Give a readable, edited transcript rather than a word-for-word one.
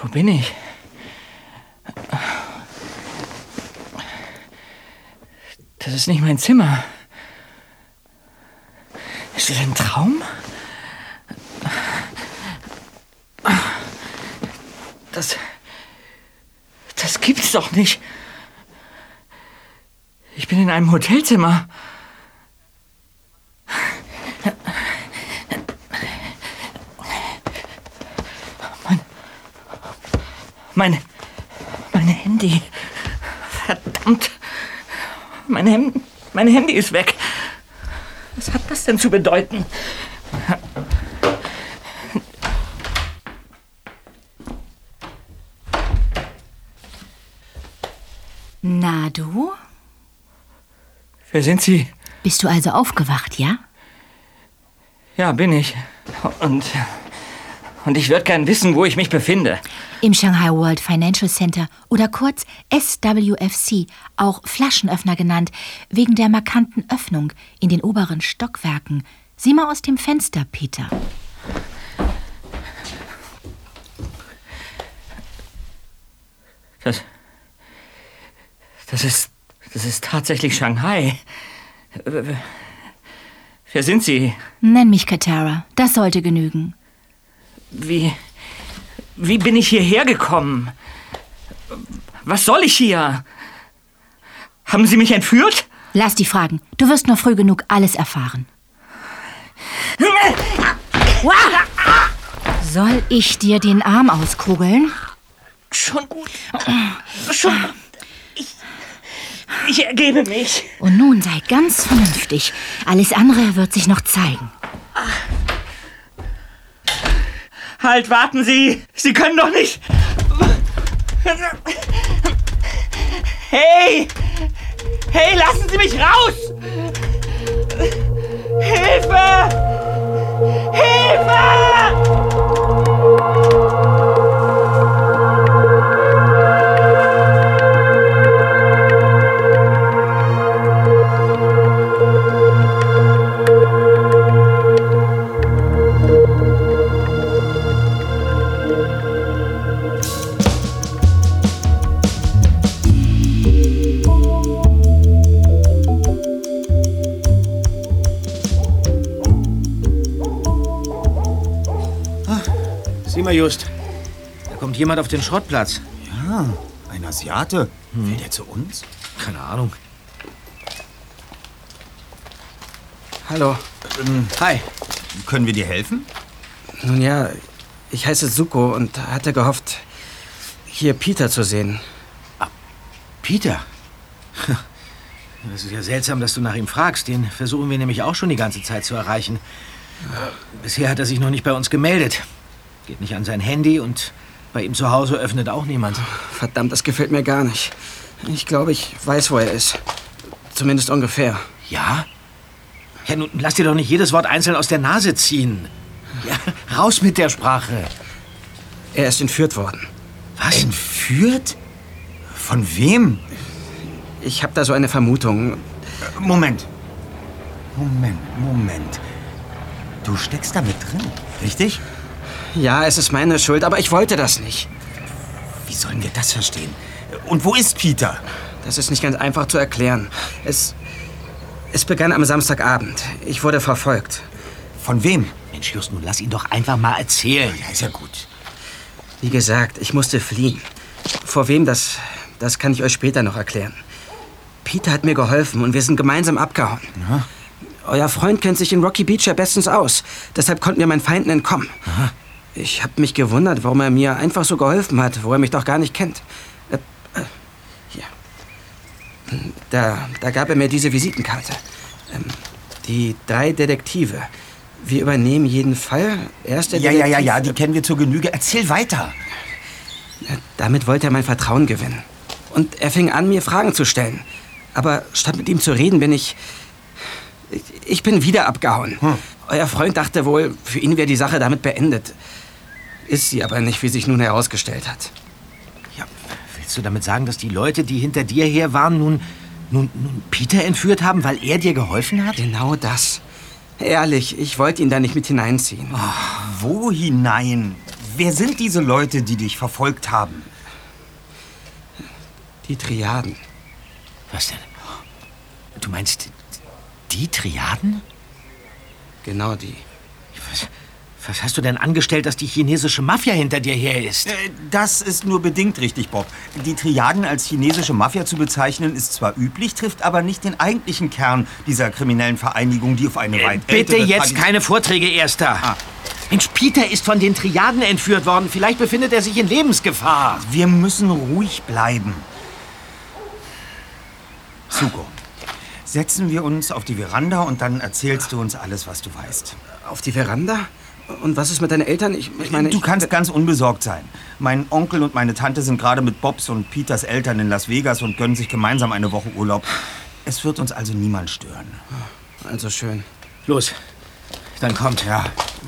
Wo bin ich? Das ist nicht mein Zimmer. Ist das ein Traum? Das gibt's doch nicht. Ich bin in einem Hotelzimmer. Mein Handy. Verdammt. Mein Handy ist weg. Was hat das denn zu bedeuten? Na, du? Wer sind Sie? Bist du also aufgewacht, ja? Ja, bin ich. Und ich würde gern wissen, wo ich mich befinde. Im Shanghai World Financial Center oder kurz SWFC, auch Flaschenöffner genannt, wegen der markanten Öffnung in den oberen Stockwerken. Sieh mal aus dem Fenster, Peter. Das ist tatsächlich Shanghai. Wer sind Sie? Nenn mich Katara. Das sollte genügen. Wie bin ich hierher gekommen? Was soll ich hier? Haben Sie mich entführt? Lass die Fragen. Du wirst noch früh genug alles erfahren. Soll ich dir den Arm auskugeln? Schon gut. Schon gut. Ich ergebe mich. Und nun sei ganz vernünftig. Alles andere wird sich noch zeigen. Halt, warten Sie! Sie können doch nicht... Hey! Hey, lassen Sie mich raus! Hilfe! Hilfe! Sieh mal, Just. Da kommt jemand auf den Schrottplatz. Ja, ein Asiate. Will der zu uns? Keine Ahnung. Hallo. Hi. Können wir dir helfen? Nun ja, ich heiße Zuko und hatte gehofft, hier Peter zu sehen. Peter? Das ist ja seltsam, dass du nach ihm fragst. Den versuchen wir nämlich auch schon die ganze Zeit zu erreichen. Bisher hat er sich noch nicht bei uns gemeldet. Geht nicht an sein Handy und bei ihm zu Hause öffnet auch niemand. Verdammt, das gefällt mir gar nicht. Ich glaube, ich weiß, wo er ist. Zumindest ungefähr. Ja? Ja, nun lass dir doch nicht jedes Wort einzeln aus der Nase ziehen. Ja, raus mit der Sprache. Er ist entführt worden. Was? Entführt? Von wem? Ich habe da so eine Vermutung. Moment. Du steckst da mit drin, richtig? Ja, es ist meine Schuld, aber ich wollte das nicht. Wie sollen wir das verstehen? Und wo ist Peter? Das ist nicht ganz einfach zu erklären. Es begann am Samstagabend. Ich wurde verfolgt. Von wem? Mensch, Just, nun lass ihn doch einfach mal erzählen. Ja, ist ja gut. Wie gesagt, ich musste fliehen. Vor wem, das kann ich euch später noch erklären. Peter hat mir geholfen und wir sind gemeinsam abgehauen. Ja. Euer Freund kennt sich in Rocky Beach ja bestens aus. Deshalb konnten wir meinen Feinden entkommen. Aha. Ich habe mich gewundert, warum er mir einfach so geholfen hat, wo er mich doch gar nicht kennt. Hier. Da gab er mir diese Visitenkarte. Die 3 Detektive. Wir übernehmen jeden Fall. Erst der Detektiv... Ja, die kennen wir zur Genüge. Erzähl weiter. Damit wollte er mein Vertrauen gewinnen. Und er fing an, mir Fragen zu stellen. Aber statt mit ihm zu reden, bin ich bin wieder abgehauen. Euer Freund dachte wohl, für ihn wäre die Sache damit beendet. Ist sie aber nicht, wie sich nun herausgestellt hat. Ja, willst du damit sagen, dass die Leute, die hinter dir her waren, nun Peter entführt haben, weil er dir geholfen hat? Genau das. Ehrlich, ich wollte ihn da nicht mit hineinziehen. Wo hinein? Wer sind diese Leute, die dich verfolgt haben? Die Triaden. Was denn? Du meinst die Triaden? Genau die. Was hast du denn angestellt, dass die chinesische Mafia hinter dir her ist? Das ist nur bedingt richtig, Bob. Die Triaden als chinesische Mafia zu bezeichnen, ist zwar üblich, trifft aber nicht den eigentlichen Kern dieser kriminellen Vereinigung, die auf eine weit Bitte ältere jetzt keine Vorträge, Erster. Mensch, Peter ist von den Triaden entführt worden. Vielleicht befindet er sich in Lebensgefahr. Wir müssen ruhig bleiben. Suko, setzen wir uns auf die Veranda und dann erzählst du uns alles, was du weißt. Auf die Veranda? Und was ist mit deinen Eltern? Ich meine, du kannst ganz unbesorgt sein. Mein Onkel und meine Tante sind gerade mit Bobs und Peters Eltern in Las Vegas und gönnen sich gemeinsam eine Woche Urlaub. Es wird uns also niemand stören. Also schön. Los, dann kommt. Ja.